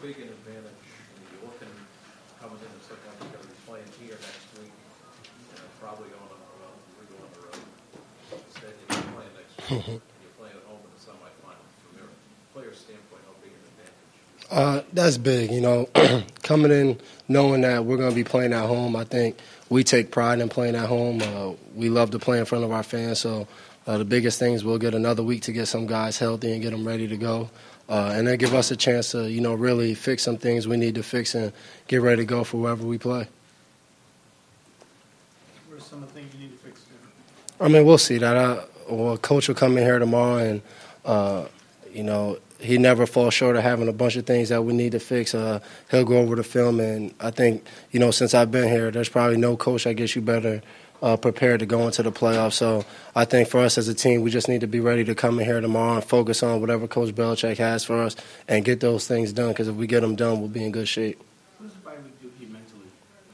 big an advantage when you're looking coming in and looking like you're going to be playing here next week, probably going on the road, we're going on the road. Instead, you're not playing next week, and you're playing at home in the semifinals. From your player's standpoint, how big an advantage? That's big, coming in knowing that we're going to be playing at home. I think we take pride in playing at home. We love to play in front of our fans, so the biggest thing is we'll get another week to get some guys healthy and get them ready to go. And then give us a chance to, really fix some things we need to fix and get ready to go for wherever we play. What are some of the things you need to fix there? I mean, we'll see that. Coach will come in here tomorrow and, he never falls short of having a bunch of things that we need to fix. He'll go over the film, and I think, since I've been here, there's probably no coach that gets you better prepared to go into the playoffs. So I think for us as a team, we just need to be ready to come in here tomorrow and focus on whatever Coach Belichick has for us and get those things done, because if we get them done, we'll be in good shape. What does the bye week do for you mentally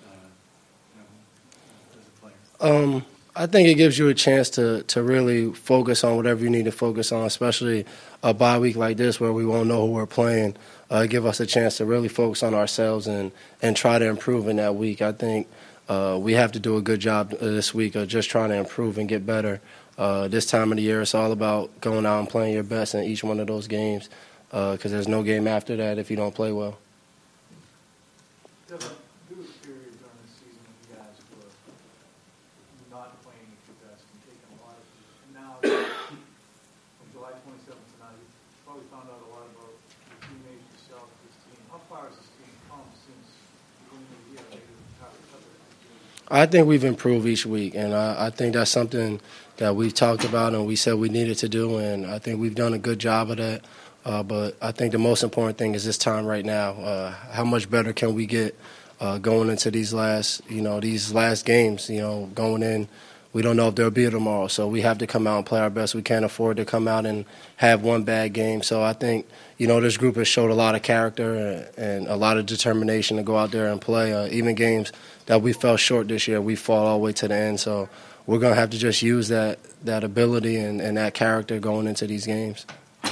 as a player? I think it gives you a chance to really focus on whatever you need to focus on, especially a bye week like this where we won't know who we're playing. Give us a chance to really focus on ourselves and try to improve in that week. I think we have to do a good job this week of just trying to improve and get better. This time of the year, it's all about going out and playing your best in each one of those games, because there's no game after that if you don't play well. There was a period during the season when you guys were not playing at your best and taking a lot of, and now from July 27th to now, you've probably found out a lot about your teammates, yourself, this team. How far has this team come since the beginning of the year? Maybe how to cover it? I think we've improved each week, and I think that's something that we've talked about and we said we needed to do, and I think we've done a good job of that. But I think the most important thing is this time right now. How much better can we get going into these last games? Going in, we don't know if there'll be tomorrow, so we have to come out and play our best. We can't afford to come out and have one bad game. So I think this group has showed a lot of character and a lot of determination to go out there and play. Even games that we fell short this year, we fought all the way to the end. So we're going to have to just use that ability and that character going into these games.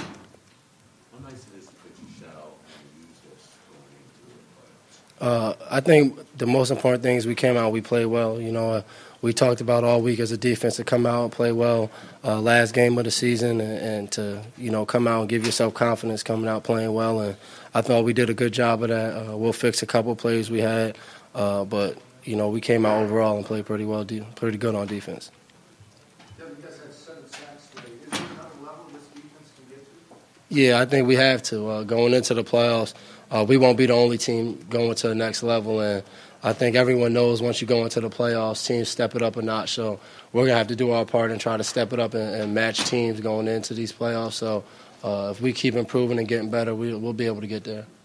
I think the most important thing is we came out and we played well. We talked about all week as a defense to come out and play well last game of the season and to, come out and give yourself confidence coming out playing well. And I thought we did a good job of that. We'll fix a couple plays we had. But, we came out overall and played pretty well, pretty good on defense. Devin, you guys had 7 sacks today. Is there kind of level this defense can get to? Yeah, I think we have to. Going into the playoffs, we won't be the only team going to the next level, and I think everyone knows once you go into the playoffs, teams step it up a notch. So we're going to have to do our part and try to step it up and match teams going into these playoffs. So if we keep improving and getting better, we'll be able to get there.